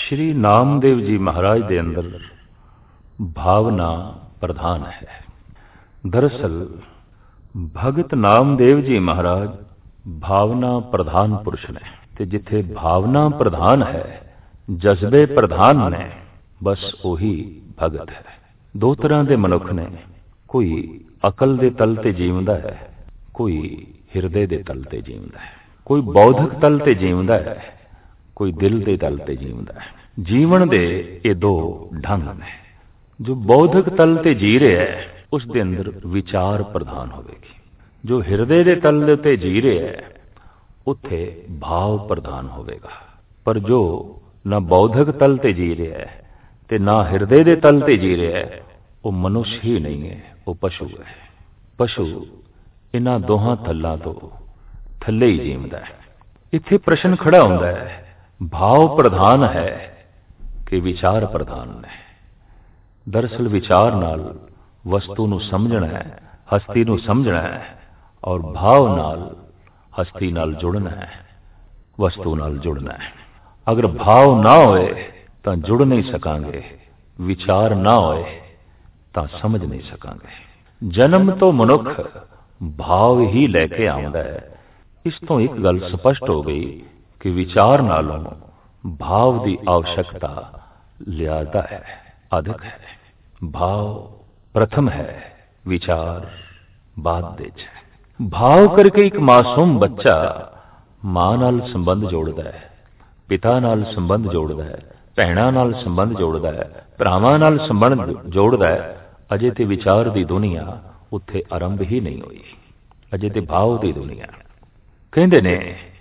श्री नामदेव जी महाराज के अंदर भावना प्रधान है। दरअसल भगत नामदेव जी महाराज भावना प्रधान पुरुष ने, ते जिथे भावना प्रधान है, जज्बे प्रधान ने, बस उही भगत है। दो तरह के मनुख ने, कोई अकल के तल ते जीवदा है, कोई हिरदे के तल ते जीवदा है, कोई बौद्धिक तल ते जीवदा है, कोई दिल के तल ते जीवदा है। जीवन दे ये दो ढंग ने। जो बौद्धिक तल ते जी रहा है उस दे अंदर विचार प्रधान होगी। जो हिरदे के तल ते जी रहा है उत्थे भाव प्रधान होगा। पर जो ना बौद्धिक तल ते जी रहा है ते ना हिरदे के तल ते जी रहा है, वो मनुष्य ही नहीं है, वो पशु है। पशु इन्हां दोहां थल्लां तो थल्ले ही जीवदा है। इत्थे प्रश्न खड़ा होंदा है, भाव प्रधान है कि विचार प्रधान है। दरअसल विचार नाल वस्तु नूं समझना है, हस्ती नूं समझना है, और भाव नाल हस्ती नाल जुड़ना है, वस्तु नाल जुड़ना है। अगर भाव ना होए तां जुड़ नहीं सकांगे, विचार ना होए तां समझ नहीं सकांगे। जन्म तो मनुख भाव ही लैके आउंदा है। इस तो एक गल स्पष्ट हो गई कि विचार नालों भाव की आवश्यकता ज्यादा है, अधिक है। भाव प्रथम है, विचार बाद दे है। भाव करके एक मासूम बच्चा मां नाल संबंध जोड़दा है, पिता नाल संबंध जोड़दा है, भैणां नाल संबंध जोड़दा है, भरावां नाल संबंध जोड़दा है। अजे ते विचार की दुनिया उत्थे आरंभ ही नहीं हुई, अजे ते भाव की दुनिया। कहंदे ने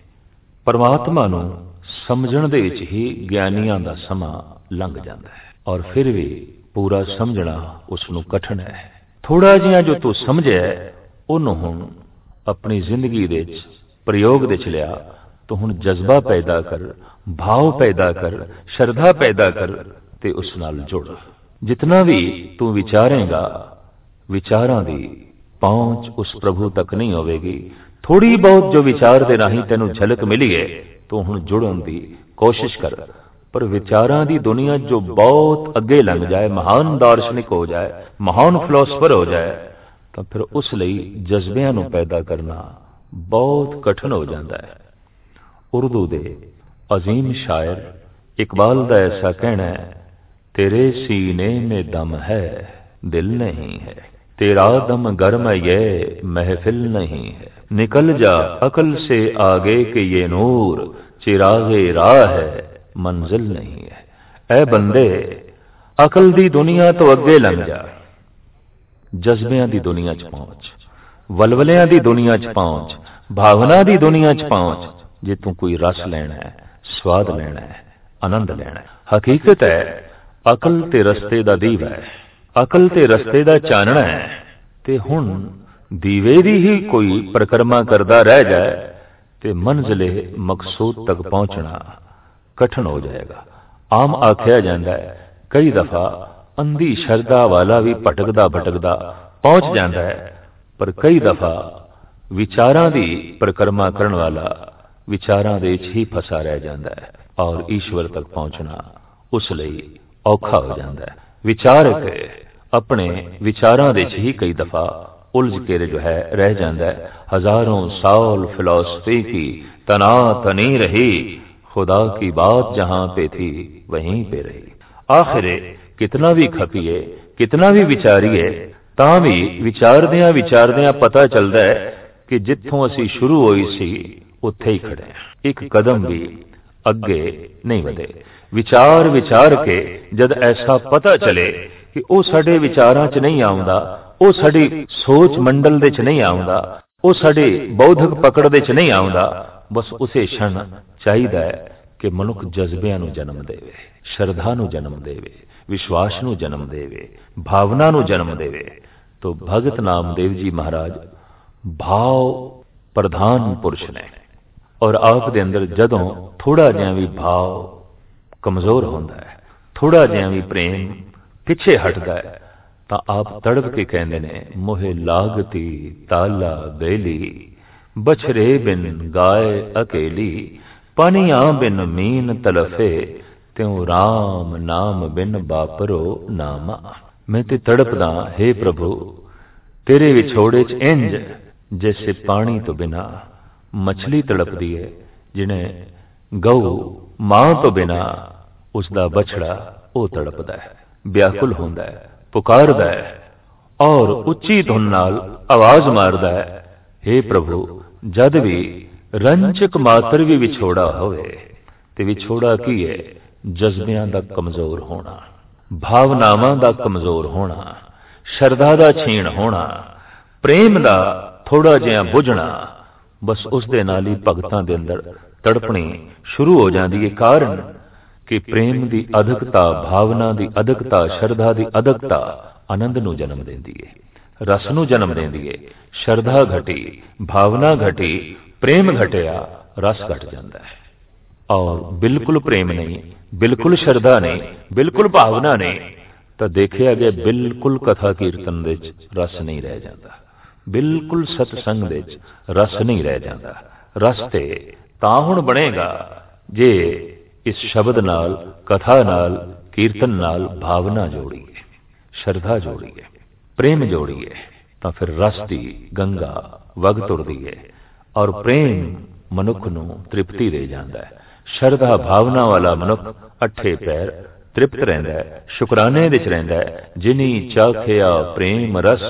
परमात्मा नूं समझण दे विच ही ज्ञानियां दा समां लंघ जांदा है, और फिर भी पूरा समझना उसनूं कठिन है। थोड़ा जिहा जो तू समझिआ उहनूं हुण अपनी जिंदगी दे विच प्रयोग दे विच लिया, तो हुण जज्बा पैदा कर, भाव पैदा कर, श्रद्धा पैदा कर ते उस नाल जुड़। जितना भी तू विचारेगा, विचारां दी पहुंच उस प्रभु तक नहीं होवेगी। थोड़ी बहुत जो विचार दे राही तेनू झलक मिली है, तो हुण जुड़न की कोशिश कर। पर विचारां दी दुनिया जो बहुत अगे लंघ जाए, महान दार्शनिक हो जाए, महान फिलोसफर हो जाए, तो फिर उस लई जज्बियां नूं पैदा करना बहुत कठिन हो जाता है। उर्दू दे अजीम शायर इकबाल दा ऐसा कहना है, तेरे सीने में दम है दिल नहीं है, तेरा दम गर्म ये महफिल नहीं है, निकल जा अकल से आगे के ये नूर, चिरागे राह है मंजिल नहीं है। ऐ बंदे अकल दी दुनिया तो अगे लंघ जा, जज्बियां दी दुनिया च पहुंच, वलवलियां दी दुनिया च पहुंच, भावना दी दुनिया च पहुंच। जे तू कोई रस लेना है, स्वाद लेना है, आनंद लेना है। हकीकत है अकल ते रस्ते दा दीवा है, अकल ते रस्ते दा चानना है। ते हुण दीवे दी ही कोई परिक्रमा करदा रह जाए ते मंजिले मकसूद तक पहुंचना कठिन हो जाएगा। आम आख्या जाता है कई दफा अंधी श्रद्धा वाला भी भटकदा भटकदा पहुंच जाता है, पर कई दफा विचारां दी परिक्रमा करने वाला विचारां दे विच ही फसा रह जाता है, और ईश्वर तक पहुंचना उस लई औखा हो जाता है। विचारक अपने विचारां दे विच ही कई दफा उलझ के जो है रह जाता है। हजारों साल फिलॉसफी की तना तनी रही, खुदा की बात जहां पे थी वहीं पे रही। आखिर कितना भी खपीए, कितना भी विचारीए, तां भी विचारदियां पता चलता है कि जिथों असी शुरू होई सी उत्थे ही खड़े हैं, एक कदम भी अगे नहीं वधे। विचार विचार के जद ऐसा पता चले कि वो साडे विचारां च नहीं आउंदा, वो साडी सोच मंडल दे च नहीं आउंदा, वो साडी बौद्धिक पकड़ दे च नहीं आउंदा, बस उसे क्षण चाहिदा है कि मनुख जज्बियां नूं जन्म देवे, श्रद्धा नूं जन्म देवे, विश्वास नूं जन्म देवे, भावना नूं जन्म देवे। तो भगत नामदेव जी महाराज भाव प्रधान पुरुष ने, और आप दे अंदर जदों थोड़ा जिहा भी भाव कमजोर होंदा है, थोड़ा जिहा भी प्रेम पिछे हटदा है, तां आप तड़प के कहंदे ने, मोहे लागती ताला बेली, बछरे बिन गाय अकेली, पानियां बिन मीन तलफे, त्यों राम नाम बिन बापरो नामा। मैं ते तड़पदा हे प्रभु तेरे विछोड़े च इंज जैसे पानी तो बिना मछली तड़पदी है, जिन्हें गऊ मां तो बिना उसका बछड़ा वो तड़पदा है, व्याकुल होंदा है, पुकारदा है और उच्ची धुन नाल आवाज मारदा है। हे प्रभु जद भी रंचक मात्र भी विछोड़ा होवे ते विछोड़ा की है, जज्बियां दा कमजोर होना, भावनावां दा कमजोर होना, शरधा दा छीण होना, प्रेम दा थोड़ा जिहा बुझना, बस उस दे नाल ही भगतां दे अंदर तड़पणी शुरू हो जाती है। कारण कि प्रेम की अधकता, भावना की अधकता, शरधा की अधकता आनंद नूं जन्म देंदी है, रस नूं जन्म देंदी है। शरधा घटी, भावना घटी, प्रेम घटिया, रस घट जाता है। और बिल्कुल प्रेम नहीं, बिल्कुल शरधा नहीं, बिल्कुल भावना नहीं, तो देखिया गया बिल्कुल कथा कीर्तन दे रस नहीं रह जाता, बिल्कुल सतसंग दे रस नहीं रह जाता। रस ते तां हुण बनेगा जे इस शब्द नाल, कथा नाल, कीर्तन नाल भावना जोड़ीए, शरधा जोड़ीए, प्रेम जोड़ीए, तो फिर रस की गंगा वग तुरदी है और प्रेम मनुख नूं तृप्ति दे जाता है। शरधा भावना वाला मनुख अठे पैर तृप्त रहिंदा है, शुकराने विच रहिंदा है। जिनी चाखिया प्रेम रस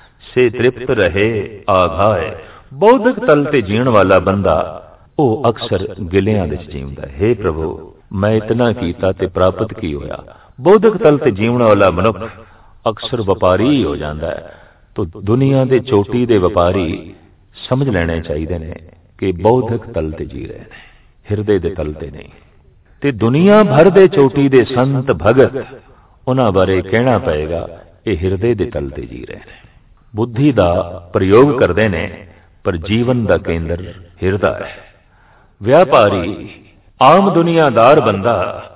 से तृप्त रहे आघाए। बौद्धिक तल ते जीण वाला बंदा वो अक्सर गिलियां विच जीवदा है। हे प्रभु मैं इतना कीता ते प्राप्त की होया। बौद्धिक तल ते जीवण वाला मनुख अक्सर वपारी ही हो जाता है। तो दुनिया के चोटी के वपारी समझ लेने चाहिए ने कि बौद्धिक तल ते जी रहे हैं, हिरदे दे तल ते नहीं। ते दुनिया भर दे चोटी दे संत भगत उन्हां बारे कहना पएगा ये हिरदे दे तल ते जी रहे हैं। बुद्धि का प्रयोग करते ने पर जीवन का केंद्र हिरदा है। व्यापारी आम दुनियादार बंदा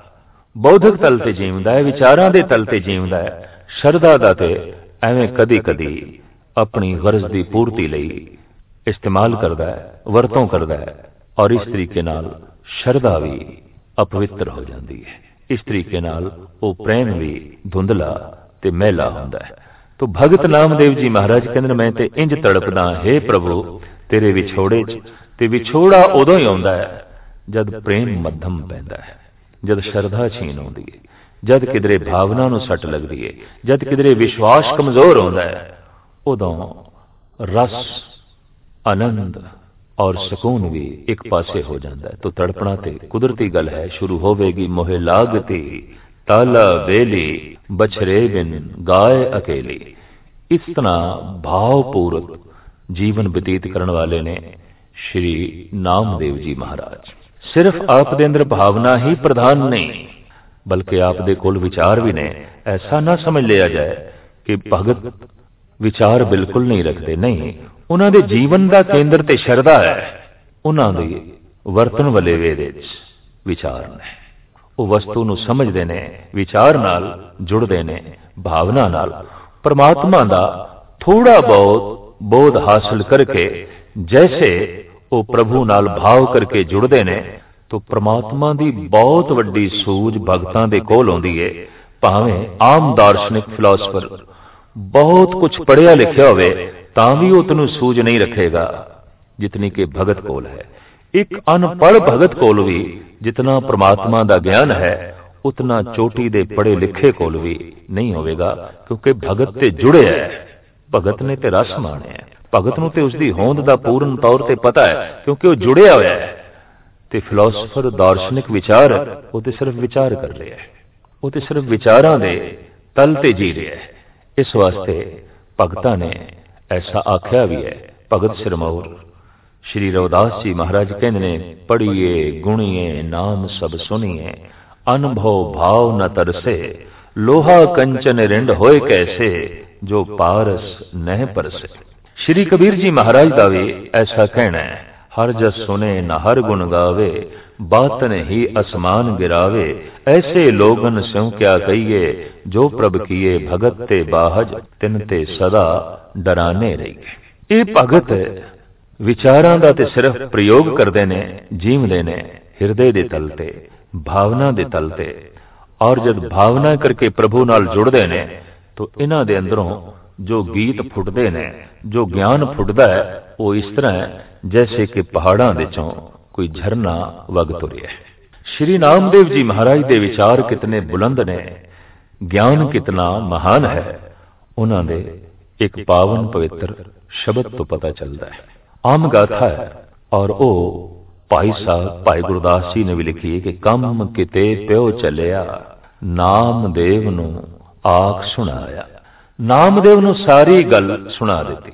बौद्धिक तल ते जीवदा है, विचारां दे तल ते जीवदा है। शरधा दा ते एवें कदी कदी अपनी गरज की पूर्ति लई इस्तेमाल करता है, वरतों करता है और इस तरीके नाल शरधा भी अपवित्र हो जाती है। इस तरीके नाल वो प्रेम भी धुंधला ते मैला होंदा है। तो भगत नामदेव जी महाराज कहंदे मैं ते इंज तड़पदा हे प्रभु तेरे विछोड़े च। ते विछोड़ा उदों ही आउंदा है जद प्रेम मध्यम पैंदा है, जद शरधा छीन आउंदी है, जद किधरे भावना नूं सट लगदी है, जद किधरे विश्वास कमजोर होंदा है, उदों रस आनंद और सुकून भी एक पासे हो जाता है। तो तड़पना ते कुदरती गल है। शुरू होवेगी मोहे लागती ताला बेली बछरे बिन गाय अकेली। इस तरह भावपूर्वक जीवन व्यतीत करने वाले ने श्री नामदेव जी महाराज। सिर्फ आप दे अंदर भावना ही प्रधान नहीं बल्कि आप दे कोल विचार भी ने। ऐसा ना समझ लिया जाए कि भगत विचार बिल्कुल नहीं रखते, नहीं। उन्हां दे जीवन का केंद्र ते शरधा है। उन्हां दे वर्तन वाले वेदे विचार ने। वो वस्तु नूं समझदे ने, विचार नाल जुड़दे ने, भावना नाल। परमात्मा दा थोड़ा बहुत बोध हासिल करके जैसे वो प्रभु नाल भाव करके जुड़दे ने तो परमात्मा दी बहुत वड्डी सूझ भगतां दे कोल होंदी है। भावें आम दार्शनिक फिलोसफर बहुत कुछ पढ़िया लिखिया होवे तां भी उतनू सूझ नहीं रखेगा जितनी के भगत कोल है। एक अनपढ़ भगत कोल भी जितना परमात्मा दा ज्ञान है उतना चोटी दे पढ़े लिखे कोल भी नहीं होवेगा, क्योंकि भगत ते जुड़े है। भगत ने ते रस माणे है, भगत नूं ते उसदी होंद दा पूर्ण तौर ते पता है क्योंकि वो जुड़िया होया है। ते फिलोसफर दार्शनिक विचार वो ते सिर्फ विचार कर रहे है, वो ते सिर्फ विचारां दे तल ते जी रहे है। इस वास्ते भगतां ने ऐसा आख्या भी है। भगत सिरमौर श्री रविदास जी महाराज कहंदे ने पढ़िए गुणिए नाम सब सुनिए अनुभव भाव न तरसे लोहा कंचन रिंड होए कैसे जो पारस नह परसे। श्री कबीर जी महाराज का भी ऐसा कहना है। हर जस सुने न हर गुण गावे बातन ही असमान गिरावे ऐसे लोगन स्यों क्या कहिए जो प्रभ किए भगत ते बाहज तिन ते सदा डराने रहिए। ये भगत विचारां दा ते सिर्फ प्रयोग करते ने, जीवदे ने हिरदे दे तल ते भावना दे तल ते। और जब भावना करके प्रभु नाल जुड़दे ने तो इन्हां दे अंदरों जो गीत फुटदे ने, जो ज्ञान फुटदा है, वो इस तरह है जैसे कि पहाड़ां दे चों कोई झरना वग तुरिया है। श्री नामदेव जी महाराज दे विचार कितने बुलंद ने, ज्ञान कितना महान है, उन्हां दे एक पावन पवित्र शब्द तो पता चलता है। आम गाथा है और वो भाई साहब भाई गुरदास जी ने भी लिखी है कि कम किते प्यो चलिया नामदेव नू आख सुनाया। नामदेव नू सारी गल सुना दी।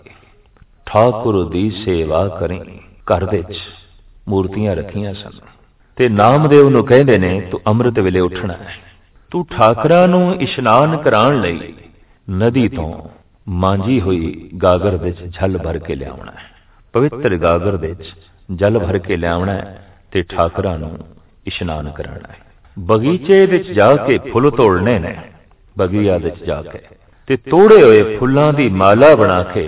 ठाकुर दी सेवा करें, घर दे च मूर्तियां रखियां सन ते नामदेव नू कहंदे ने तू अमृत वेले उठना है, तू ठाकरां नू इशनान कराण लई नदी तो मांजी हुई गागर दे च झल भर के लियावना है। पवित्र गागर दे च जल भर के लियावना है ते ठाकरां नू इशनान कराना है। बगीचे दे च जाके फुल तोड़ने ने, बगिया दे च जाके ते तोड़े हुए फुल्लां दी माला बना के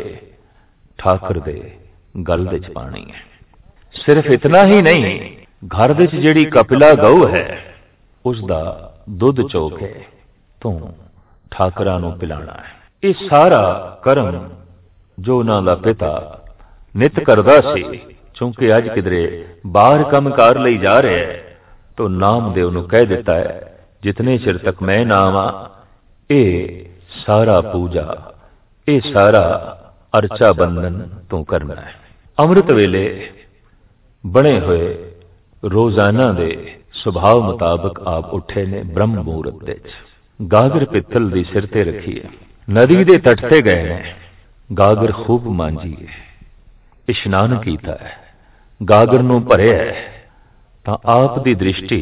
ठाकर दे गल दे च पानी है। सिर्फ इतना ही नहीं, घर दे च जिहड़ी कपिला गऊ है उसदा दुध चो के तू ठाकरां नू पिलाना है। ये सारा कर्म जो उन्हां दा पिता नित करदा सी, चूंकि अज किधरे बाहर काम कार लई जा रहे है तो नामदेव नू कह दिता है जितने चिर तक मैं ना आवां ये सारा पूजा, ये सारा अर्चा बंधन तू करना है। अमृत वेले बने हुए रोजाना दे सुभाव मुताबिक आप उठे ने ब्रह्म मुहूर्त दे गागर पित्तल दी सिर ते रखी है, नदी दे तट ते गए ने, गागर खूब मांजी है, इशनान कीता है, गागर नू भरिया है तां आप दी दृष्टि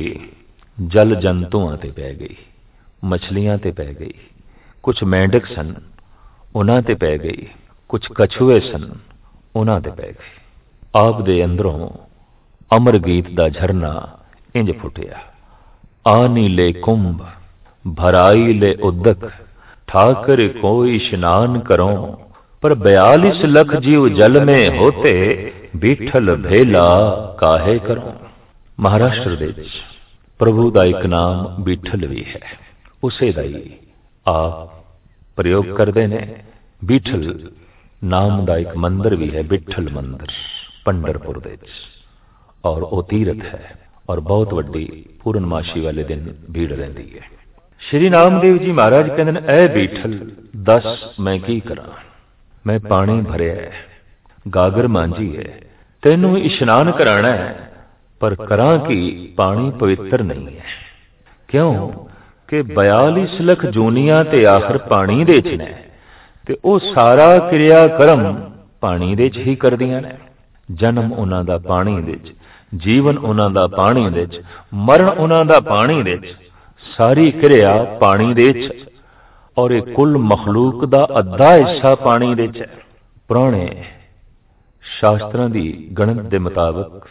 जल जंतुआं ते पै गई, मछलियां ते पै गई, कुछ मेंढक सन उन्हां ते पै गई, कुछ कछुए सन उन्हां ते पै गई। आप दे अंदरों अमर गीत दा झरना इंज फुटिया। आनी ले कुंभ भराई ले उदक ठाकर कोई स्नान करो, पर 42 लख जीव जल में होते बीठल भेला काहे करो। महाराष्ट्र दे प्रभु दा एक नाम बीठल भी है, उसे दा ही आप प्रयोग करते ने। बीठल नाम दा एक मंदिर भी है, बिठल मंदिर पंडरपुर दे और वो तीरथ है और बहुत वड्डी पूर्णमाशी वाले दिन भीड़ रहती है। श्री नामदेव जी महाराज कहते हैं ऐ बीठल दस मैं की करा, मैं पानी भरिया है, गागर मांजी है, तेनू इशनान कराना है, पर करा कि पानी पवित्र नहीं है। क्यों कि 42 लख जूनियां ते आखिर पानी दे च ने ते ओ सारा क्रिया कर्म पानी दे च ही करदियां ने। जन्म उन्हां दा पानी दे च, जीवन उन्हां दा पानी दे च, मरण उन्हां दा पानी दे च, सारी क्रिया पानी दे च और एक कुल मखलूक दा अद्धा हिस्सा पानी दे च। पुराने शास्त्रां दी गणत दे मुताबिक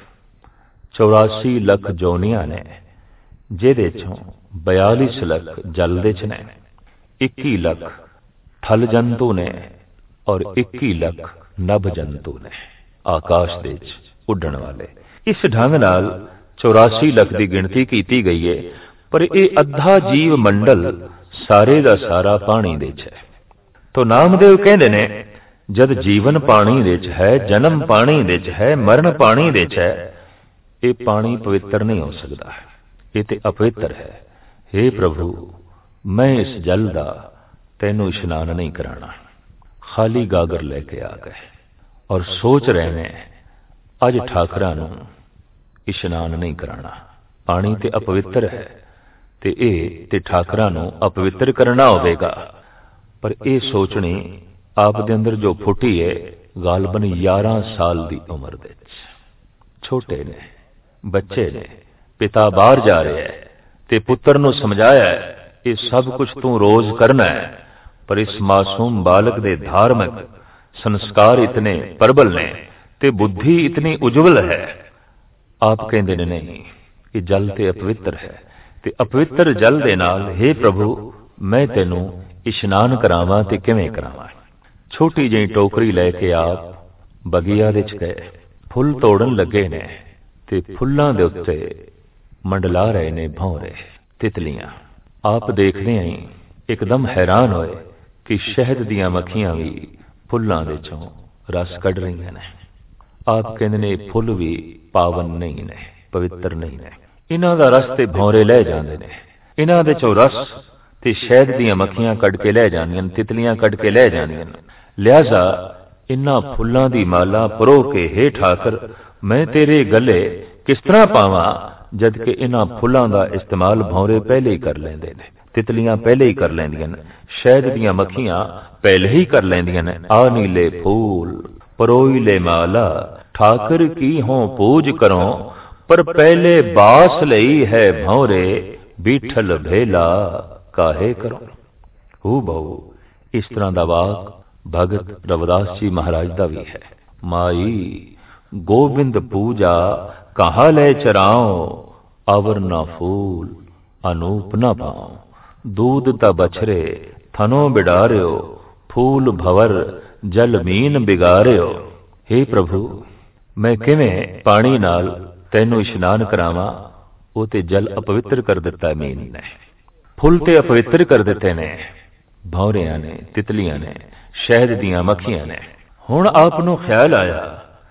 84 लख जोनियां ने, जिहदे चों 42 लख जल दे च ने, 21 लख थल जंतु ने और 21 लख नभ जंतु ने आकाश दे च उड़न वाले। इस ढंग नाल 84 लख की गिनती की गई है, पर यह अद्धा जीव मंडल सारे दा सारा पानी दे च है। तो नामदेव कहते ने जद जीवन पानी दे च है, जन्म पानी दे च है, मरण पानी दे च है, ये पानी पवित्र नहीं हो सकता, ये ते अपवित्र है। हे प्रभु मैं इस जल दा तेनू इशनान नहीं कराना। खाली गागर लेके आ गए और सोच रहे ने अज ठाकरां नू इशनान नहीं कराना, पानी ते अपवित्र है ते ए ते ठाकरां नू अपवित्र करना होवेगा। पर यह सोचनी आप दे अंदर जो फुटी है गालबन 11 साल की उम्र दे छोटे ने बच्चे ने, पिता बाहर जा रहे है ते पुत्र नू समझाया है ये सब कुछ तू रोज करना है, पर इस मासूम बालक दे धार्मिक संस्कार इतने प्रबल ने ते बुद्धि इतनी उज्जवल है। आप कहते ने नहीं कि जल ते अपवित्र है ते अपवित्र जल दे नाल हे प्रभु मैं तेनू इशनान करावां ते किवें करावां। छोटी जी टोकरी लैके आप बगिया दे च गए, फुल तोड़न लगे ने ते फुल्लां दे उत्ते मंडला रहे ने भौरे तितलियां। आप देखदे ही एकदम हैरान होए कि शहद दियां मक्खियां भी फुल्लां दे चों रस कढ रही ने। आप कहंदे ने फुल भी पावन नहीं ने, पवित्र नहीं ने, इन्हां दा रस ते भौरे लै जांदे ने, इन्हां दे चों रस ते शहद दियां मक्खियां कढ के लै जांदियां, तितलियां कढ के लै जांदियां। लिहाजा इन्हां फुल्लां दी माला परो के हेठ आकर मैं तेरे गले किस तरह पावां, जबकि इन्हां फुल्लां दा इस्तेमाल भौरे पहले ही कर लैंदे ने, तितलियां पहले ही कर लैंदियां ने, शहद दियां मक्खियां पहले ही कर लैंदियां ने। आ नीले फूल परोई ले माला ठाकर की हों पूज करो, पर पहले बास लई है भौरे बीठल भेला काहे करो। हू बहु इस तरह दा वाक भगत रविदास जी महाराज दा भी है। माई गोबिंद पूजा कहा ले चराओ, अवर ना फूल अनूप ना पाओ, दूध ता बछरे थनो बिडारियो, फूल भवर जल मीन बिगारियो। हे प्रभु मैं किवें पानी नाल तैनू इशनान करावां, वो ते जल अपवित्र कर दिता मीन ने, फुल ते अपवित्र कर दिते ने भौरियां ने, तितलियां ने, शहद दियां मक्खियां ने। हुण आप नूं ख्याल आया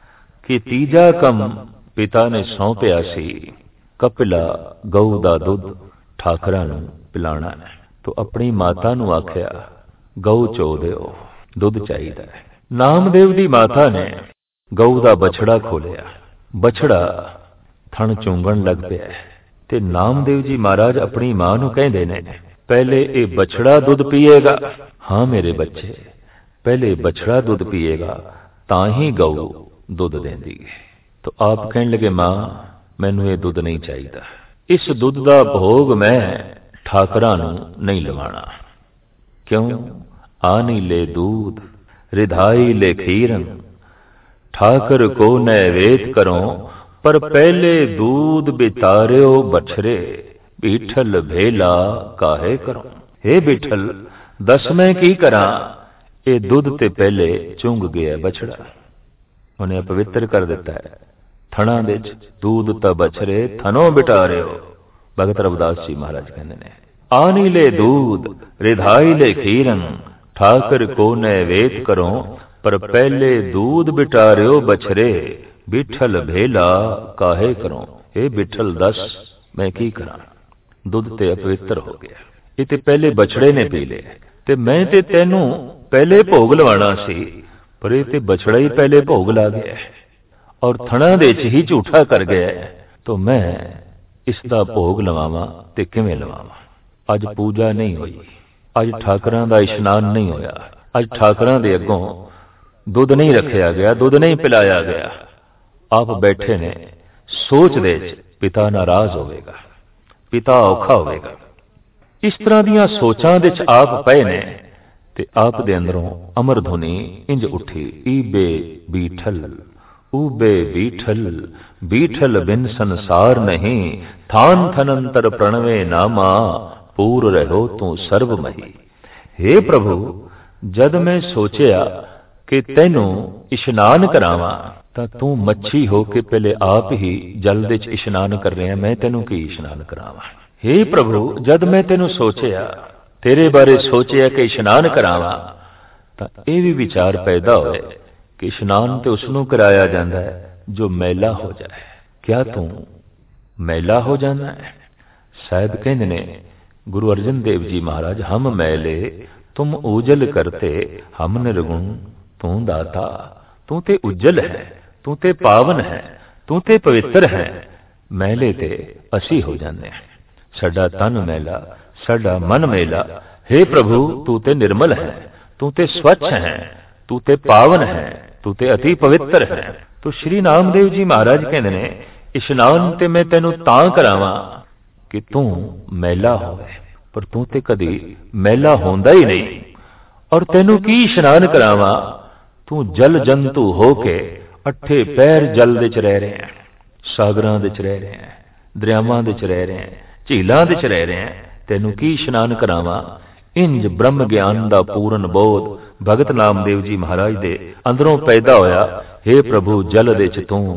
कि तीजा कम पिता ने सौंपिया सी, कपिला गऊ दा दुध ठाकरां नूं पिलाणा है। तो अपनी माता नूं आख्या गऊ चो दिओ, दुध चाहीदा है। नामदेव दी माता ने गऊ दा बछड़ा खोलिया, बछड़ा थण चूंगण लग पिया ते नामदेव जी महाराज अपनी मां नूं कहंदे ने पहले ये बछड़ा दुध पिएगा। हाँ मेरे बच्चे, पहले बछड़ा दुध पिएगा तां ही गऊ दुध देंदी है। तो आप कहने लगे मां मैनू ये दुध नहीं चाहिए, इस दुध का भोग मैं ठाकरां नूं नहीं लवाणा। क्यों? आनी ले दूध रिधाई ले खीरन, ठाकर को नैवेद करो, पर पहले दूध बितारियो बछरे, बीठल भेला काहे करो। हे बिठल दस मैं की करा, ये दुध ते पहले चुंग गया बछड़ा, उन्हें अपवित्र कर दिता है। थणा दे दूध ता बछरे थनो बिटारियो। भगत रविदास जी महाराज कहते ने आनी ले दूध रिधाई ले खीरन, ठाकर को नैवेद करो, पर पहले दूध बिटारियो बछरे, बिठल भेला काहे करो। हे बिठल दस मैं की करा, दुध ते अपवित्र हो गया, ये ते पहले बछड़े ने पी ले, ते मैं ते तेनू पहले भोग लवाना सी, पर ये ते बछड़ा ही पहले भोग ला गया और थणा दे च ही झूठा कर गया, तो मैं इसका भोग लवावां ते किवें लवावां। अज पूजा नहीं हुई, अज ठाकरां दा इशनान नहीं होया, अज ठाकरां दे अगों दुध नहीं रखिया गया, दुध नहीं पिलाया गया। आप बैठे ने सोच दे पिता नाराज होवेगा, पिता औखा होवेगा। इस तरह दियां सोचां दे च आप पए ने ते आप दे अंदरों अमर धुनी इंज उठी, ईबे बीठल ऊबे बीठल, बीठल बिन संसार नहीं, थान थनंतर प्रणवे नामा, पूर रहो तू सर्वमही। हे प्रभु जद मैं सोचिया कि तैनू इशनान करावां, तां तू मच्छी हो के पहले आप ही जल दे च इशनान कर रहे हैं, मैं तैनू की इशनान करावां। हे प्रभु जद मैं तैनू सोचिया, तेरे बारे सोचिया कि इशनान करावां, तां ये भी विचार पैदा होए कि इशनान तो उसनू कराया जाता है जो मैला हो जाए। क्या तू मैला हो जाना है? शायद कहते ने गुरु अर्जन देव जी महाराज, हम मैले तुम उजल करते, हम निर्गुण तू दाता। तू ते उज्जल है, तू ते पावन है, तू ते पवित्र है, मैले ते असी हो जाने हैं। साडा तन मैला, साडा मन मैला। हे प्रभु तू ते निर्मल है, तू ते स्वच्छ है, तू ते पावन है, तू ते अति पवित्र है। तो श्री नामदेव जी महाराज कहते ने इशनान ते मैं तेनू तां करावां कि तू मैला होवे, पर तू ते कदी मैला होंदा ही नहीं। और तेनू की इशनान करावां, तू जल जंतु होके अठे पैर जल दे च रह रहे हैं, सागरां दे च रह रहे हैं, दरियावां दे च रह रहे हैं, झीलां दे च रह रहे हैं। तेनू की इशनान करावां। इंज ब्रह्म ज्ञान दा पूर्ण बोध भगत नामदेव जी महाराज दे अंदरों पैदा होया। हे प्रभु जल दे च तू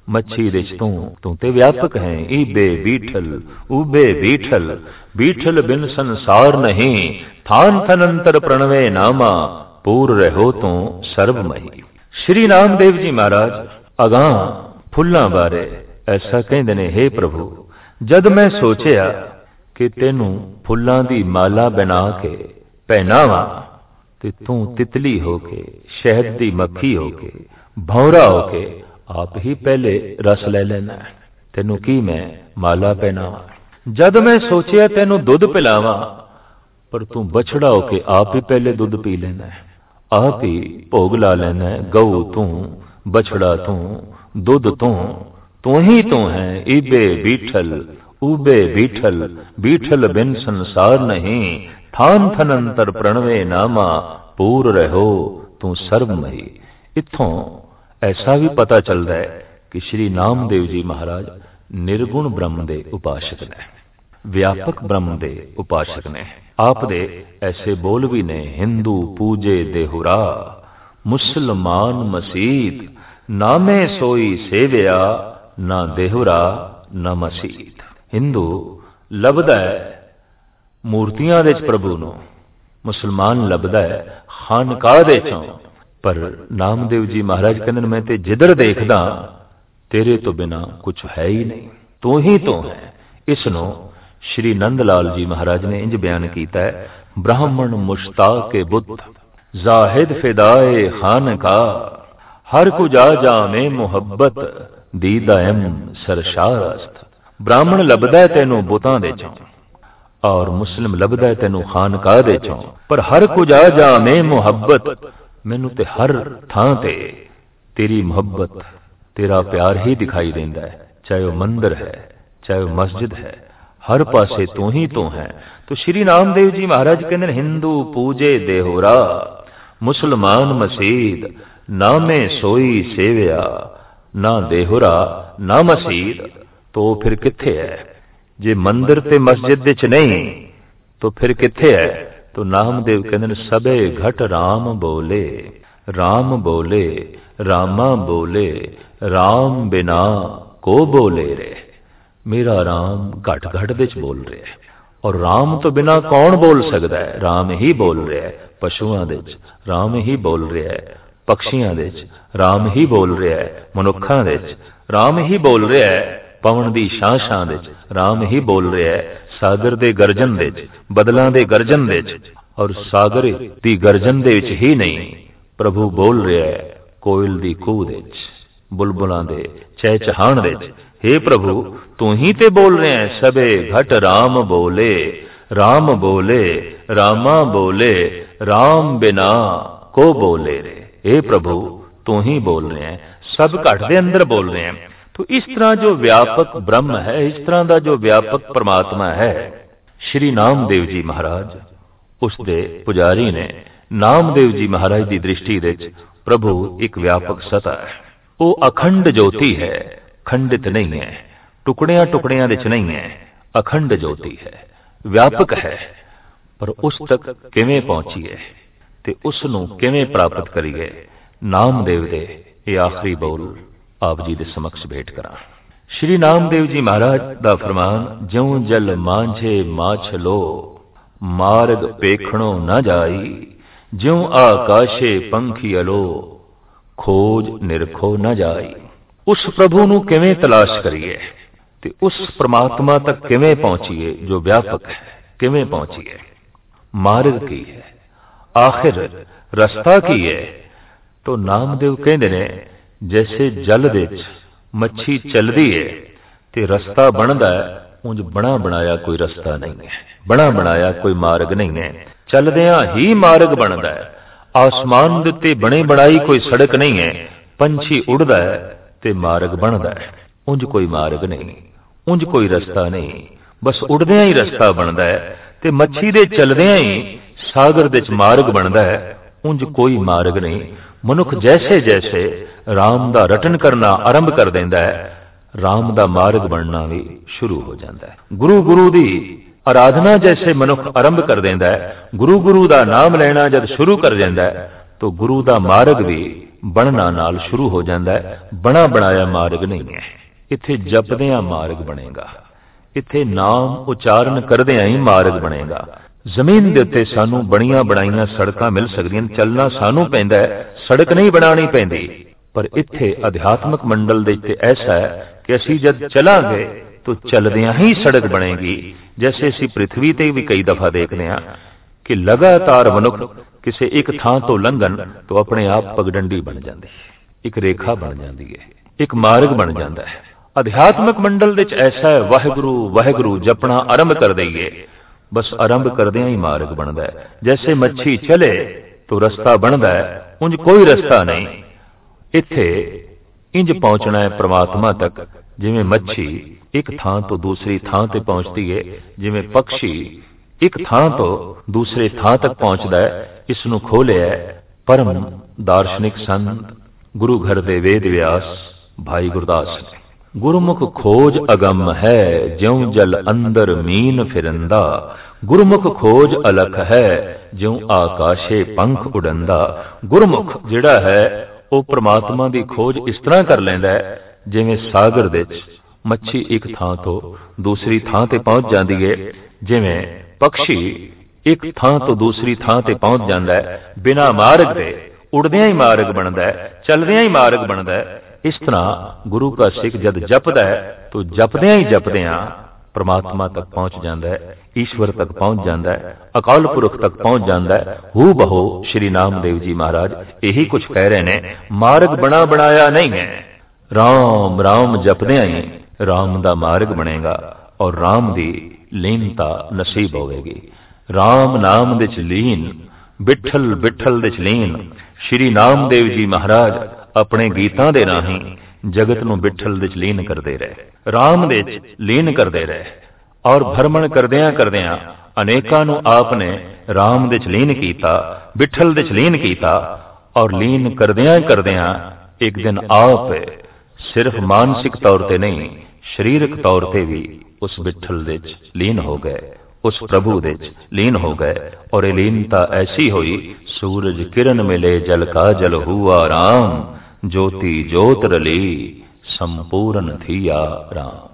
मच्छी दिच तू ते व्यापक है। ईबे बीठल उबे बीठल, बीठल बिन संसार नहीं, थान थनंतर प्रणवे नामा, पूर रहो तू सर्वमही। श्री नामदेव जी महाराज अगां फुल्लां बारे ऐसा कहंदे ने, हे प्रभु जद मैं सोचिया कि तेनू फुल्लां दी माला बना के पहनावां ते तू तितली होके, शहद दी मक्खी होके, भौरा होके आप ही पहले रस ले लेना, तेनू की मैं माला पहनावां। जद मैं सोचिया तेनू दुध पिलावां, पर तू बछड़ा होके आप ही पहले दुध पी लेना है, आप ही भोग ला लेना है। गऊ तू, बछड़ा तू, दुध तू ही तू है। ईबे बीठल उबे बीठल, बीठल बिन संसार नहीं, थान थनंतर प्रणवे नामा, पूर रहो तू सर्वमही। इत्थों ऐसा भी पता चलता है कि श्री नामदेव जी महाराज निर्गुण ब्रह्म दे उपासक ने, व्यापक ब्रह्म दे उपासक ने। आप दे ऐसे बोल भी ने, हिंदू पूजे देहुरा, मुसलमान मसीत, नामे सोई सेविया, ना देहुरा ना मसीत। हिंदू लभदा है मूर्तियां दे प्रभु नूं, मुसलमान लभदा है खानकाह दे चों, पर नामदेव जी महाराज कहंदे मैं ते जिधर देखदा तेरे तो बिना कुछ है ही नहीं, तू ही तो है। इसनों श्री नंदलाल जी महाराज ने इंज बयान कीता है, ब्राह्मण मुश्ताक बुद्ध, जाहिद फिदाए खानकाह, हर कुजा जामे मुहब्बत, दीदाएम सरशारस्त। ब्राह्मण लभदा है तैनू बुतां दे चों, और मुस्लिम लभदा है तैनू खानकाह दे चों, पर हर कुजा जामे मुहब्बत, मैनू ते हर थां ते तेरी मुहब्बत, तेरा प्यार ही दिखाई देंदा है, चाहे वह मंदिर है चाहे वह मस्जिद है, हर पासे तू ही तो है। तो श्री नामदेव जी महाराज कहते हिंदू पूजे देहोरा, मुसलमान मसीद, नामे सोई सेविया, ना देहुरा ना मसीद। तो फिर किथे है? जे मंदिर ते मस्जिद विच नहीं तो फिर किथे है? तो नामदेव कहते सबे घट राम बोले, राम बोले, रामा बोले, राम बिना को बोले रे। मेरा राम घट घट विच बोल रहा है, और राम तो बिना कौन बोल सकता है? राम ही बोल रहा है। पशुआं दे विच राम ही बोल रहा है, पक्षियां दे विच राम ही बोल रहा है, मनुखां दे विच राम ही बोल रहा है, पवन दी शां शां दे विच राम ही बोल रहा है, सागर दे गर्जन दे विच, बदलां दे गर्जन दे विच, और सागर दी गर्जन दे विच ही नहीं प्रभु बोल रहा है, कोयल दी कूह दे विच, बुलबुलां दे चहचहाण दे विच। हे प्रभु तू ही ते बोल रहे हैं, सबे घट राम बोले, राम बोले, रामा बोले, राम बिना को बोले रे। हे प्रभु तू ही बोल रहे हैं, सब घट दे अंदर बोल रहे हैं। तो इस तरह जो व्यापक ब्रह्म है, इस तरह का जो व्यापक परमात्मा है, श्री नामदेव जी महाराज उसके पुजारी ने नामदेव जी महाराज की दृष्टि दे प्रभु एक व्यापक सत्ता है। वो अखंड ज्योति है, खंडित नहीं है, टुकड़ियां टुकड़ियां विच नहीं है, अखंड ज्योति है, व्यापक है। पर उस तक किवें पहुंचीए ते उसनूं किवें प्राप्त करिए? नामदेव दे ये आखिरी बोल आप जी दे समक्ष भेंट करा। श्री नामदेव जी महाराज दा फरमान, ज्यों जल मांझे माछलो, मार्ग पेखणो न जाई, ज्यों आकाशे पंखी अलो, खोज निरखो न जाई। उस प्रभु नूं किवें तलाश करिए ते उस परमात्मा तक किवें पहुंचीए जो व्यापक है? किवें पहुंचीए? मार्ग की है, आखिर रस्ता की है? तो नामदेव कहंदे ने जैसे जल दे विच मच्छी चलदी है ते रस्ता बनदा है, उंज बना बनाया कोई रस्ता नहीं है, बना बनाया कोई मार्ग नहीं है, चलदियां ही मार्ग बनदा है। आसमान दे उत्ते बने बनाई कोई सड़क नहीं है, पंछी उड़दा है ते मार्ग बनदा है, उंज कोई मार्ग नहीं, उंज कोई रस्ता नहीं, बस उड़दियां ही रस्ता बनदा है। ते मच्छी दे चलदियां ही सागर दे च मार्ग बनदा है, उंज कोई मार्ग नहीं। मनुख जैसे जैसे राम दा रटन करना आरंभ कर देंदा है, राम दा मार्ग बनना भी शुरू हो जाता है। गुरु गुरु दी आराधना जैसे मनुख आरंभ कर देंदा है, गुरु गुरु दा नाम लेना जब शुरू कर देंदा है, तो गुरु का मार्ग भी बनना नाल शुरू हो जाता है। बना बनाया मार्ग नहीं है। इत्थे जपदियां मार्ग बनेगा, इत्थे नाम उचारण करदियां ही मार्ग बनेगा। जमीन के उत्ते सानू बणियां बनाईयां सड़कां मिल सकदियां, चलना सानू पैंदा है, सड़क नहीं बनानी पैंदी। पर इत्थे अध्यात्मक मंडल दे विच ऐसा है कि असीं जद चलांगे तो चलदियां ही सड़क बनेगी। जैसे असीं पृथ्वी ते भी कई दफा देखते हैं कि लगातार मनुख किसी एक थां तो लंघन तो अपने आप पगडंडी बन जाती है, एक रेखा बन जाती है, एक मार्ग बन जाता है। अध्यात्मक मंडल विच ऐसा है, वाहिगुरु वाहिगुरु जपना आरंभ कर दईए, बस आरंभ करदियां ही मार्ग बनता है। जैसे मच्छी चले तो रस्ता बनता है, उंज कोई रस्ता नहीं। इत्थे इंज पहुंचना है परमात्मा तक जिवें मच्छी एक थां तो दूसरी थां ते पहुंचती है, जिवें पक्षी एक थां तो दूसरे थां तक पहुंचता है। इसनूं खोलिया परम दार्शनिक संत गुरु घर दे वेद व्यास भाई गुरदास ने। गुरमुख खोज अगम है, ज्यों जल अंदर मीन फिरंदा। गुरमुख खोज अलख है, ज्यों आकाशे पंख उड़ंदा। गुरमुख जिहड़ा है वो परमात्मा की खोज इस तरह कर लैंदा है जिवें सागर दे विच मच्छी एक थां तो दूसरी थां ते पहुंच जाती है, जिवें पक्षी एक थां तो दूसरी थां ते पहुंच जाता है। बिना मार्ग दे उड़दियां ही मार्ग बनता है, चलदियां ही मार्ग बनता है। इस तरह गुरु का सिख जद जपदा है तो जपदियां ही जपदियां परमात्मा तक पहुंच जाता है, ईश्वर तक पहुंच जाता है, अकाल पुरख तक पहुंच जाता है। हू बहो श्री नामदेव जी महाराज यही कुछ कह रहे हैं। मार्ग बना बनाया नहीं है, राम राम जपदियां ही राम दा मार्ग बनेगा और राम दी लीनता नसीब होगी। राम नाम दे च लीन, बिठल बिठल दे च लीन। श्री नामदेव जी महाराज अपने गीतां दे राहीं जगत नूं बिठल दे च लीन करते रहे, राम दे च लीन करते रहे और भ्रमण करदियां करदियां अनेकां नूं आपने राम दे च लीन कीता, बिठल दे च लीन कीता और लीन करदियां करदियां एक दिन आप सिर्फ मानसिक तौर ते नहीं शरीरक तौर ते भी उस बिठल दे च लीन हो गए, उस प्रभु दे च लीन हो गए। और ये लीनता ऐसी हुई, सूरज किरण मिले जल का जल हुआ राम, ज्योति ज्योत रली संपूर्ण थिया राम।